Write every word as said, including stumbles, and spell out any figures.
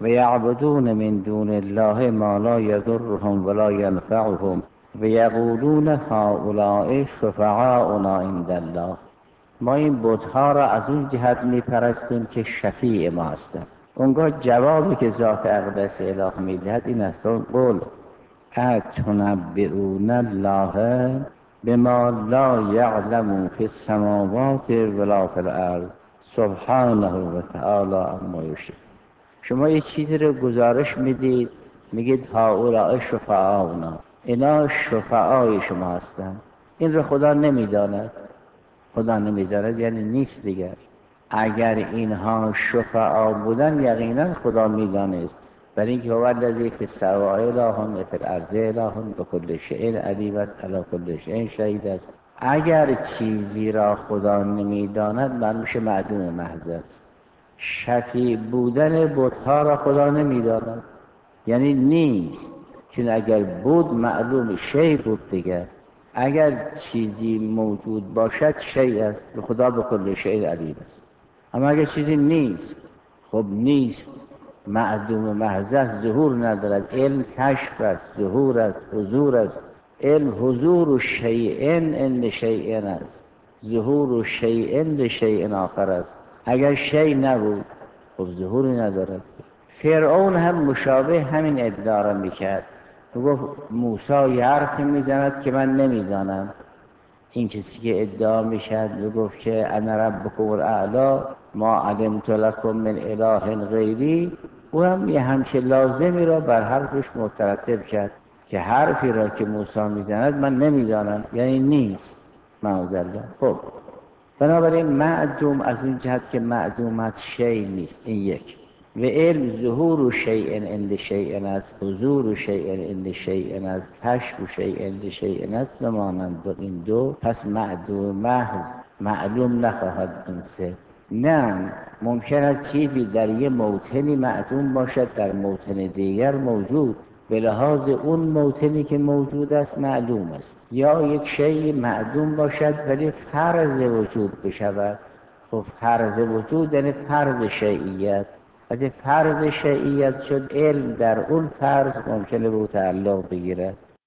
و یعبدون من دون الله ما لا یضرهم ولا ینفعهم و یقولون هؤلاء شفعاؤنا عند الله. ما این بت‌ها را از اون جهت میپرستیم که شفیع ما هستند. اونگاه جوابی که ذات اقدس اله میدهد این است: قل اتنبئون الله بما لا یعلم فی السماوات ولا فی الارض سبحانه و تعالی عما یشرکون. شما یه چیزی رو گزارش میدید، میگید هؤلاء شفعاؤنا، اینا شفعای شما هستند. این رو خدا نمیداند. خدا نمیداند یعنی نیست دیگر. اگر اینها شفعا بودن یقینا خدا میدانست، برای اینکه هو الذی فی السماء اله و فی الارض اله بکل شیء علیم است علی کل شیء شهید است. اگر چیزی را خدا نمیداند معلوم شه معدوم محض است. شفیع بودن بت‌ها را خدا نمیداند یعنی نیست، چون اگر بود معلوم شیء بود دیگر. اگر چیزی موجود باشد شیء است، به خدا به کل شیء علیم است. اما اگر چیزی نیست، خب نیست، معدوم محض است، ظهور ندارد. علم کشف است، ظهور است، حضور است. علم حضور شیء عند شیء است، ظهور شیء عند شیء آخر است. اگر شیء نبود خب ظهوری ندارد. فرعون هم مشابه همین ادعا را میکرد. گفت موسی یه حرفی میزند که من نمیدانم. این کسی که ادعا میشد گفت که انا ربکم الاعلی ما علمت لکم من اله غیری، او هم یه همچه لازمی را بر حرفش مترتب کرد که حرفی را که موسی میزند من نمیدانم یعنی نیست. معاذالله. خب بنابراین معدوم از اون جهت که معدوم از شیء نیست، این یک. و علم ظهور شیء عند شیء است، حضور شیء عند شیء است، کشف شیء عند شیء است و مانند این دو. پس معدوم محض معلوم نخواهد این سه. نه، ممکن است چیزی در یه موطنی معدوم باشد در موطن دیگر موجود، به لحاظ اون موطنی که موجود است معلوم است. یا یک شیء معدوم باشد ولی فرض وجود بشود. خب فرض وجود یعنی فرض شیعیت. اگه فرض شیعیت شد علم در اون فرض ممکنه به تعلق بگیرد.